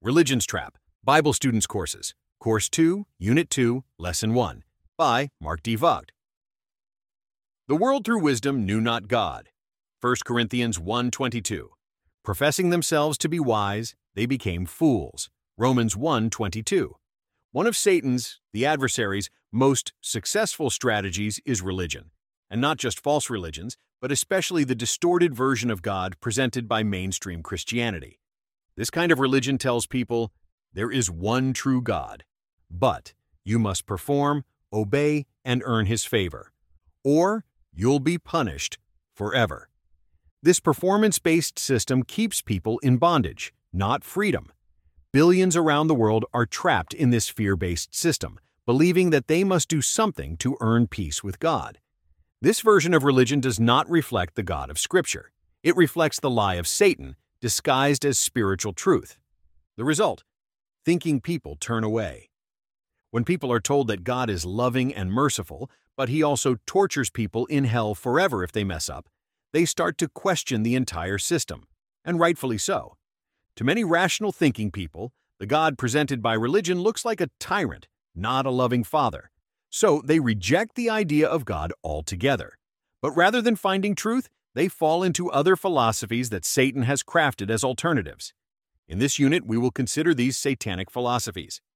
Religion's Trap, Bible Students Courses, Course 2, Unit 2, Lesson 1, by Mark D. Vogt. The world through wisdom knew not God. 1 Corinthians 1:22. Professing themselves to be wise, they became fools. Romans 1:22. One of Satan's, the adversary's, most successful strategies is religion, and not just false religions, but especially the distorted version of God presented by mainstream Christianity. This kind of religion tells people, there is one true God, but you must perform, obey, and earn His favor, or you'll be punished forever. This performance-based system keeps people in bondage, not freedom. Billions around the world are trapped in this fear-based system, believing that they must do something to earn peace with God. This version of religion does not reflect the God of Scripture. It reflects the lie of Satan, disguised as spiritual truth. The result: thinking people turn away. When people are told that God is loving and merciful, but He also tortures people in hell forever if they mess up, they start to question the entire system, and rightfully so. To many rational thinking people, the God presented by religion looks like a tyrant, not a loving father. So they reject the idea of God altogether. But rather than finding truth, they fall into other philosophies that Satan has crafted as alternatives. In this unit, we will consider these satanic philosophies.